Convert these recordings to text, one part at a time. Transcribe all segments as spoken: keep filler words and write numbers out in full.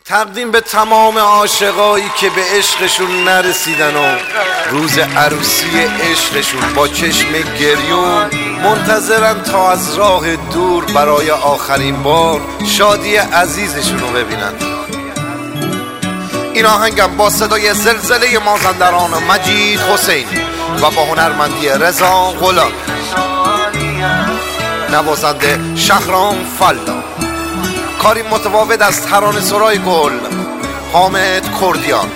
تقدیم به تمام عاشقایی که به عشقشون نرسیدن و روز عروسی عشقشون با چشم گریون منتظرن تا از راه دور برای آخرین بار شادی عزیزشون رو ببینن. این آهنگم با صدای زلزله مازندران مجید حسین و با هنرمندی رضا غلام، نوازنده شهرام فلا، کاری متفاوت از ترانه سرای گل حامد کردیان.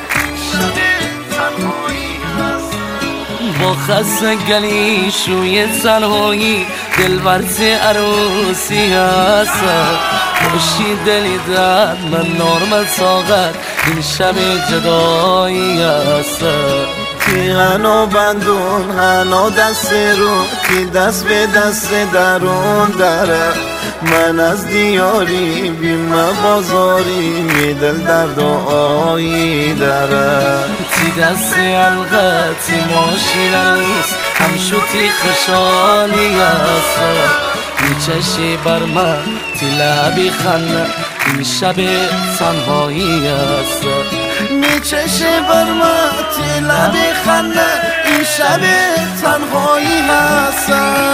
با خستگی شوی تنهایی دلورز عروسی هست، خوشی دلی درد من نرم طاقت این شب جدایی هست. تی هنو بندون هنو دست رو تی دست به دست درون داره، من از دیاری بیم بازاری می دل درد و آیی داره. تی دست علقه تی ماشین روز هم شوتی خشالی هست، می چشی بر من تی لبی خنه این شب تنهایی هست. می چشی بر من تی لبی خنه این شب تنهایی هست.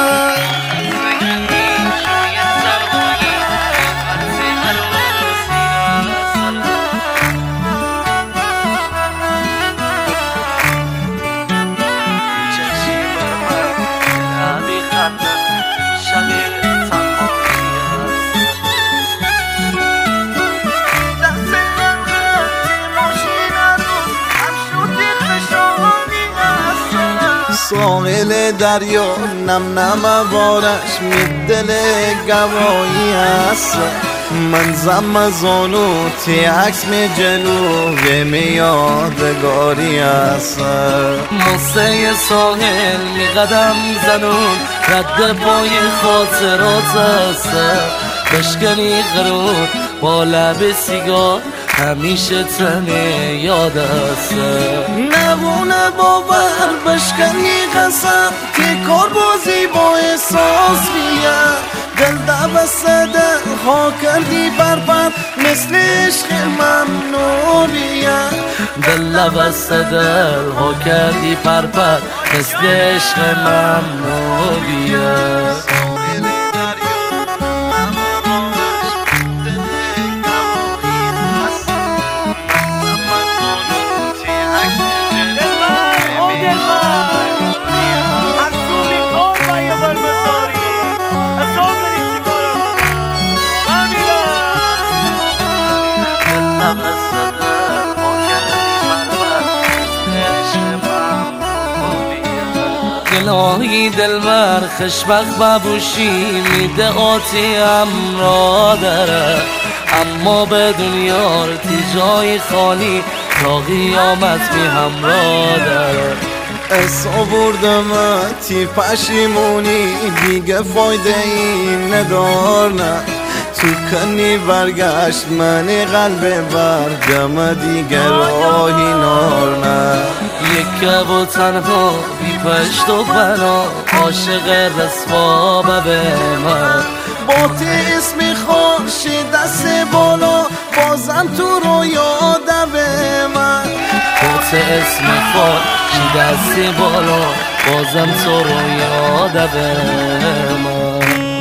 ساحل دریا نم نم بارش می دل گوایی هست، من زم زانو تی عکس می جلو و می یادگاری هست. ماسه ساحل می قدم زنون رد پای خاطرات هست، بشکنی غرور با لب سیگار همیشه تنه یاد است. نبونه باور بشکنی قسم که کار بازی با احساس بیه، دل دبسته دل ها کردی بربر مثل عشق ممنوعیه. دل دبسته دل ها کردی بربر مثل عشق ممنوعیه. گلایی دلبر خشبق ببوشی میده آتی امرا داره، اما به دنیا تی جای خالی تا قیامت بی همراه داره. اس آوردم تی پشیمونی دیگه فایده ای ندار نه، تو کنی برگشت منی قلب برگم دیگه راهی نار نه. یک و تنها بی پشت و بنا عاشق رسوا به من، با تی اسمی خوشی دست بالا بازم تو رو یادم به من. با تی اسمی خوشی دست بالا بازم تو رو یادم به من.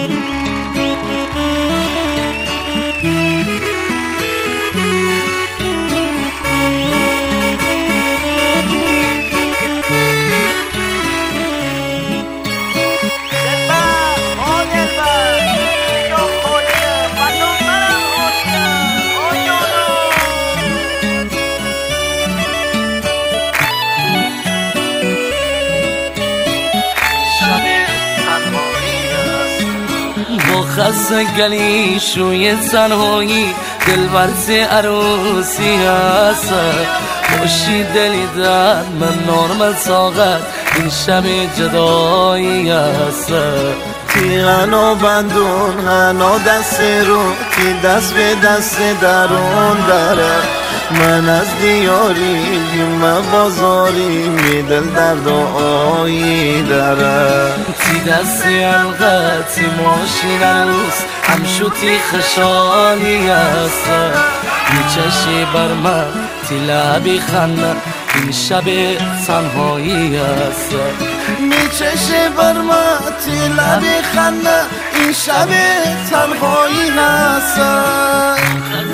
با خستگی شوی تنهایی دلورز عروسی هست، خوشی دلی درد من نرم طاقت این شب جدایی هست. تی هنو بندون هنو دست رو تی دست به دست درون داره، من از دیاری بیم بازاری می دل درد و آیی داره. تی دستی علقه تی ماشین روز همشوتی خشالی است میچشی بر من تلابی خنده این شب تنهایی است میچشی بر من تلابی خنده این شب تنهایی است